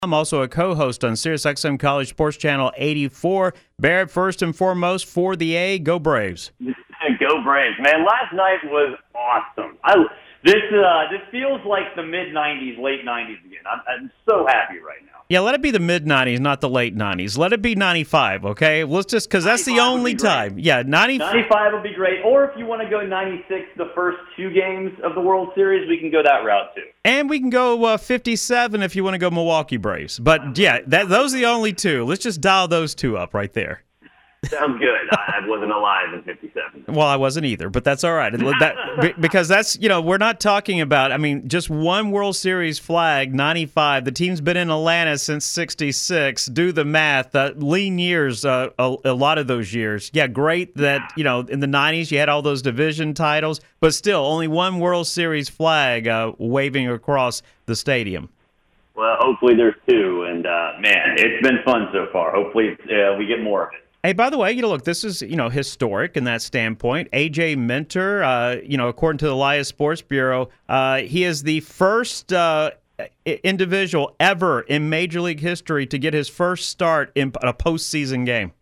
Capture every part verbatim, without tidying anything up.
I'm also a co-host on SiriusXM College Sports Channel eighty-four. Barrett, first and foremost, for the A, go Braves. Go Braves, man. Last night was awesome. I, this uh, this feels like the mid nineties, late nineties again. I'm, I'm so happy right now. Yeah, let it be the mid nineties, not the late nineties. Let it be ninety-five, okay? Let's just, because that's the only time. Yeah, ninety. ninety-five would be great. Or if you want to go ninety-six, the first two games of the World Series, we can go that route too. And we can go uh, fifty-seven if you want to go Milwaukee Braves. But yeah, that, those are the only two. Let's just dial those two up right there. Sounds good. I wasn't alive in fifty-seven. Well, I wasn't either, but that's all right. That, because that's, you know, we're not talking about, I mean, just one World Series flag, ninety-five. The team's been in Atlanta since sixty-six. Do the math. Uh, lean years, uh, a, a lot of those years. Yeah, great that, you know, in the nineties you had all those division titles, but still only one World Series flag uh, waving across the stadium. Well, hopefully there's two, and, uh, man, it's been fun so far. Hopefully uh, we get more of it. Hey, by the way, you know, look, this is, you know, historic in that standpoint. A J Minter, uh, you know, according to the Elias Sports Bureau, uh, he is the first uh, individual ever in Major League history to get his first start in a postseason game.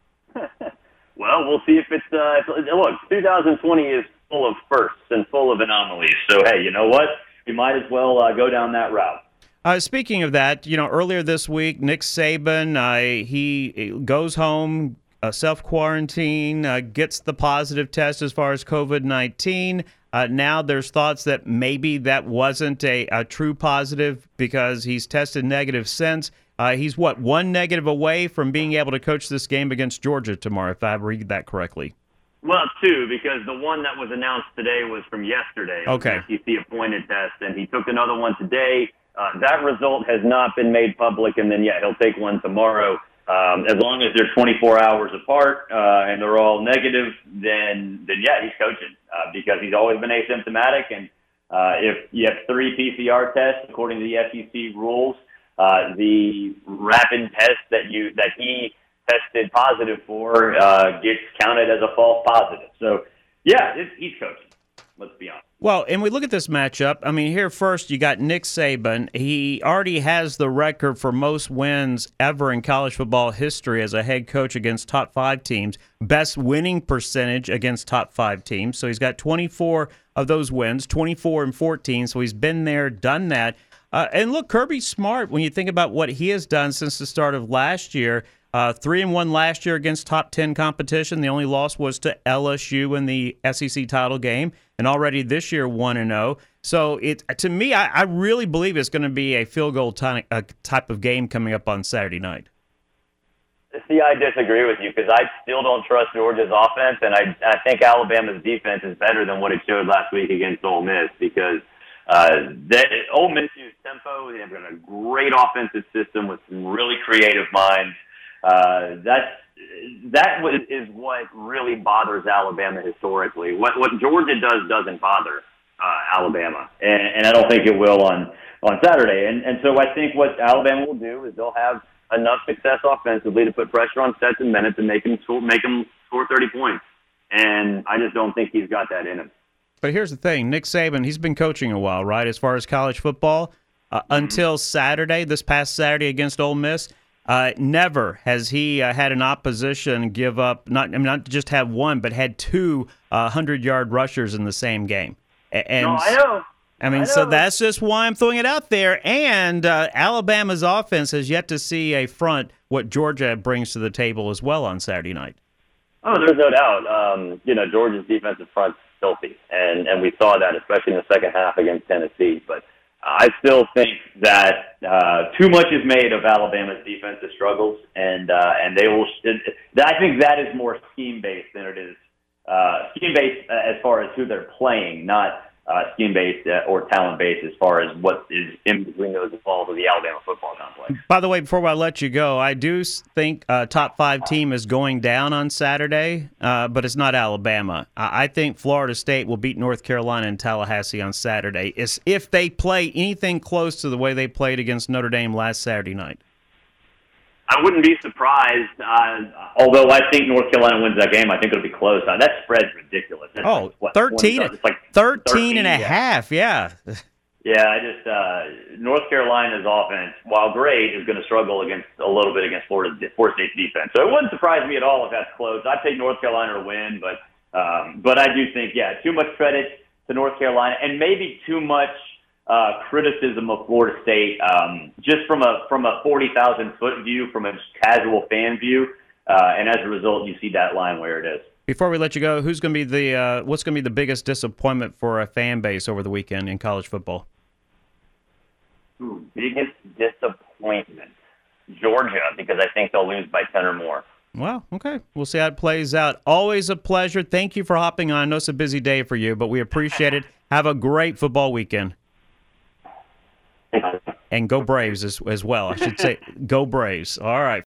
Well, we'll see if it's, uh, look, two thousand twenty is full of firsts and full of anomalies. So, hey, you know what? We might as well uh, go down that route. Uh, speaking of that, you know, earlier this week, Nick Saban, uh, he goes home, uh, self-quarantine, uh, gets the positive test as far as COVID nineteen. Uh, now there's thoughts that maybe that wasn't a, a true positive because he's tested negative since. Uh, he's, what, one negative away from being able to coach this game against Georgia tomorrow, if I read that correctly. Well, two, because the one that was announced today was from yesterday. Okay. S E C-appointed test, and he took another one today. Uh, that result has not been made public, and then, yeah, he'll take one tomorrow. Um, as long as they're twenty-four hours apart uh, and they're all negative, then, then yeah, he's coaching uh, because he's always been asymptomatic. And uh, if you have three P C R tests, according to the S E C rules, uh, the rapid test that you that he tested positive for uh, gets counted as a false positive. So, yeah, it's, he's coaching. Let's be honest. Well, and we look at this matchup. I mean, here first, you got Nick Saban. He already has the record for most wins ever in college football history as a head coach against top five teams. Best winning percentage against top five teams. So he's got twenty-four of those wins, twenty-four and fourteen. So he's been there, done that. Uh, and look, Kirby's smart when you think about what he has done since the start of last year. Uh, three and one last year against top ten competition. The only loss was to L S U in the S E C title game, and already this year one and zero. So it to me, I, I really believe it's going to be a field goal ty- uh, type of game coming up on Saturday night. See, I disagree with you because I still don't trust Georgia's offense, and I I think Alabama's defense is better than what it showed last week against Ole Miss because uh, that, Ole Miss used tempo. They have a great offensive system with some really creative minds. Uh, that's, that is what really bothers Alabama historically. What what Georgia does doesn't bother uh, Alabama, and, and I don't think it will on, on Saturday. And, and so I think what Alabama will do is they'll have enough success offensively to put pressure on Stetson Bennett to make him score, make him score thirty points. And I just don't think he's got that in him. But here's the thing. Nick Saban, he's been coaching a while, right, as far as college football. Uh, mm-hmm. Until Saturday, this past Saturday against Ole Miss, Uh, never has he uh, had an opposition give up, not I mean, not just have one, but had two uh, hundred-yard rushers in the same game. And, no, I know. I mean, I know. so that's just why I'm throwing it out there. And uh, Alabama's offense has yet to see a front what Georgia brings to the table as well on Saturday night. Oh, there's no doubt. Um, you know, Georgia's defensive front's filthy, and, and we saw that, especially in the second half against Tennessee. But I still think that uh, too much is made of Alabama's defensive struggles, and uh, and they will. I think that is more scheme based than it is uh, scheme based as far as who they're playing, not uh, scheme based or talent based as far as what is in between those balls of the Alabama football complex. By the way, before I let you go, I do think a top five team is going down on Saturday, uh, but it's not Alabama. I think Florida State will beat North Carolina in Tallahassee on Saturday. It's if they play anything close to the way they played against Notre Dame last Saturday night. I wouldn't be surprised, uh, although I think North Carolina wins that game. I think it'll be close. Uh, that spread's ridiculous. That's oh, like, what, thirteen, it's like thirteen, thirteen and a yeah. half, yeah. Yeah, I just uh, North Carolina's offense, while great, is going to struggle against a little bit against Florida Florida State's defense. So it wouldn't surprise me at all if that's close. I'd take North Carolina to win, but um, but I do think yeah, too much credit to North Carolina and maybe too much uh, criticism of Florida State um, just from a from a forty thousand foot view, from a casual fan view, uh, and as a result, you see that line where it is. Before we let you go, who's going to be the uh, what's going to be the biggest disappointment for a fan base over the weekend in college football? Ooh, biggest disappointment, Georgia, because I think they'll lose by ten or more. Well, okay. We'll see how it plays out. Always a pleasure. Thank you for hopping on. I know it's a busy day for you, but we appreciate it. Have a great football weekend. And go Braves as, as well. I should say go Braves. All right.